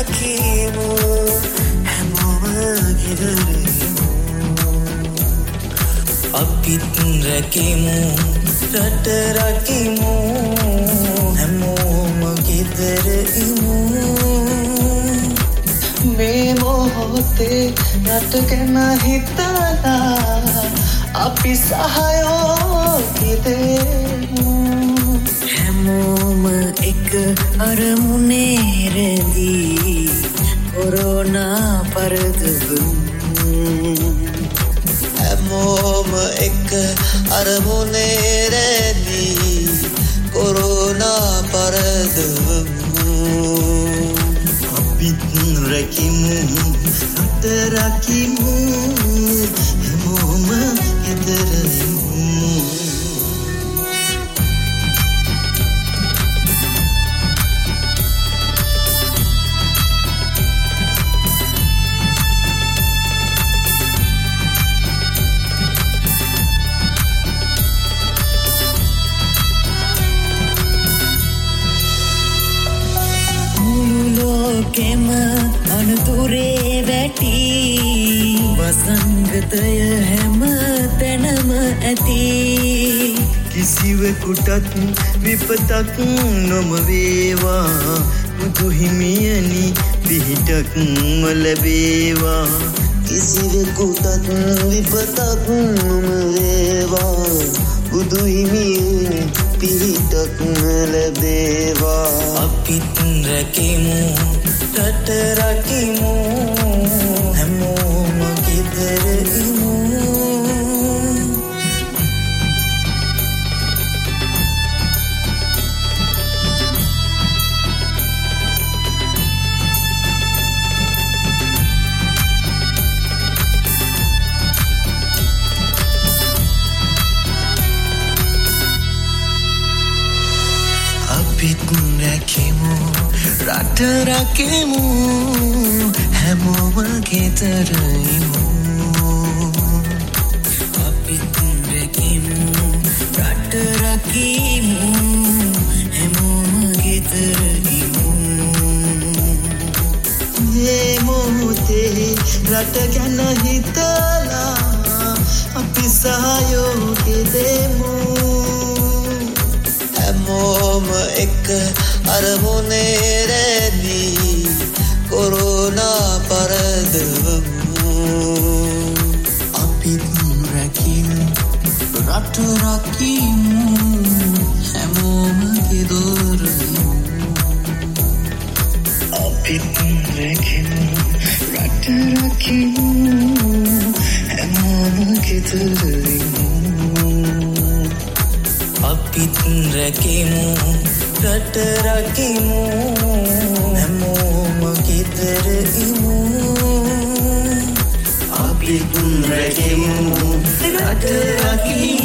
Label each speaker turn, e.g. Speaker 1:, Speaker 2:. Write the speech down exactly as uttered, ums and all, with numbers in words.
Speaker 1: රකිමු හැමෝම ගෙදරිමු අපිත් රකිමු රට රකිමු හැමෝම ගෙදරිමු මේ මොහොතේ රට ගැන හිතලා අපි සහයෝගී දෙමු හැමෝම එක අරමුණේ රැඳී කොරෝනා පරදවමු හැමෝම එක අරමුණේ රැඳී කොරෝනා පරදවමු අපිත් රකිමු රට රකිමු හැමෝම ගෙදරිමු කෙම අනතුරේ වැටි වසංගතය හැම තැනම ඇති කිසිවෙකුටත් විපතක් නොම වේවා බුදු හිමියනි පිහිටක් ලැබේවා කිසිවෙකුටත් විපතක් නොම වේවා බුදු හිමියනි පිහිටක් ලැබේවා අපිත් රකිමු රට රකිමු හැමෝම ගෙදරිමු අපිත් රකිමු රට රකිමු හැමෝම ගෙදරිමු අපිත් රකිමු රට රකිමු හැමෝම ගෙදරිමු මේ මොහොතේ රට ගැන හිතලා අපි සහයෝගී දෙමු හැමෝම එක අරමුණේ රැඳී කොරෝනා පරදවමු අපිත් රකිමු රට රකිමු හැමෝම ගෙදරිමු අපිත් රකිමු රට රකිමු හැමෝම ගෙදරිමු අපිත් රකිමු රට රකිමු හැමෝම ගෙදරිමු අපිත් රකිමු රට රකිමු